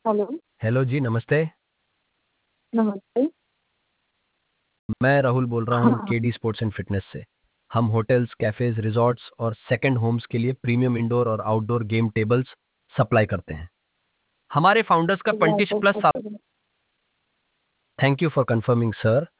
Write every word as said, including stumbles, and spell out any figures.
Hello. Hello जी, नमस्ते। नमस्ते। मैं राहुल बोल रहा हूँ हाँ। केडी स्पोर्ट्स एंड फिटनेस से। हम होटल्स, कैफेज, रिजॉर्ट्स और सेकंड होम्स के लिए प्रीमियम इंडोर और आउटडोर गेम टेबल्स सप्लाई करते हैं। हमारे फाउंडर्स का चलिए, ट्वेंटी बहुत प्लस बहुत साल। शुक्रिया। Thank you for confirming sir.